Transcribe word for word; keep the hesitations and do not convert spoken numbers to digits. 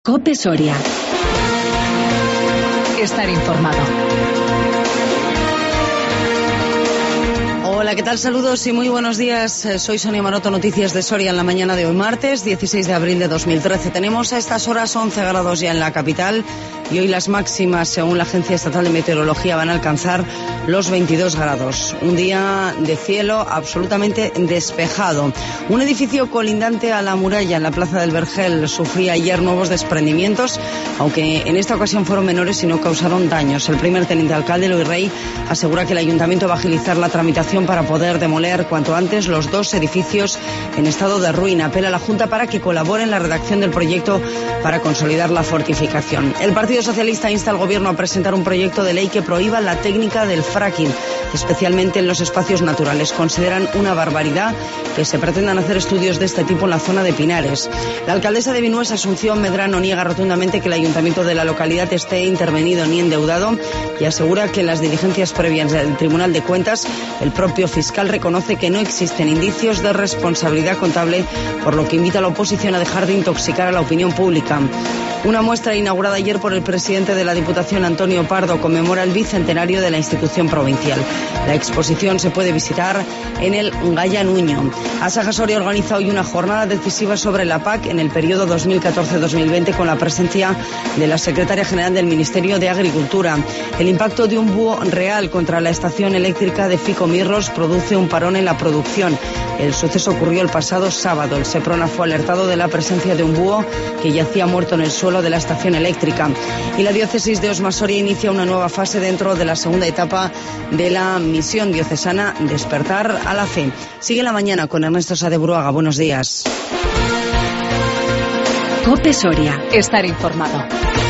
COPE Soria. Estar informado. Hola, ¿qué tal? Saludos y muy buenos días. Soy Sonia Maroto, noticias de Soria en la mañana de hoy, martes dieciséis de abril de dos mil trece. Tenemos a estas horas once grados ya en la capital y hoy las máximas, según la Agencia Estatal de Meteorología, van a alcanzar los veintidós grados. Un día de cielo absolutamente despejado. Un edificio colindante a la muralla en la Plaza del Vergel sufría ayer nuevos desprendimientos, aunque en esta ocasión fueron menores y no causaron daños. El primer teniente alcalde, Luis Rey, asegura que el ayuntamiento va a agilizar la tramitación para poder demoler cuanto antes los dos edificios en estado de ruina. Apela a la Junta para que colabore en la redacción del proyecto para consolidar la fortificación. El Partido Socialista insta al Gobierno a presentar un proyecto de ley que prohíba la técnica del fracking, especialmente en los espacios naturales. Consideran una barbaridad que se pretendan hacer estudios de este tipo en la zona de Pinares. La alcaldesa de Vinuesa, Asunción Medrano, niega rotundamente que el ayuntamiento de la localidad esté intervenido ni endeudado y asegura que en las diligencias previas del Tribunal de Cuentas el propio fiscal reconoce que no existen indicios de responsabilidad contable, por lo que invita a la oposición a dejar de intoxicar a la opinión pública. Una muestra inaugurada ayer por el presidente de la Diputación, Antonio Pardo, conmemora el bicentenario de la institución provincial. La exposición se puede visitar en el Gaya Nuño. Asaja Soria organiza hoy una jornada decisiva sobre la P A C en el periodo dos mil catorce dos mil veinte con la presencia de la secretaria general del Ministerio de Agricultura. El impacto de un búho real contra la estación eléctrica de Ficomirros produce un parón en la producción. El suceso ocurrió el pasado sábado. El Seprona fue alertado de la presencia de un búho que yacía muerto en el suelo de la estación eléctrica. Y la diócesis de Osma Soria inicia una nueva fase dentro de la segunda etapa de la misión diocesana Despertar a la Fe. Sigue la mañana con Ernesto Sadebruaga. Buenos días. COPE Soria. Estar informado.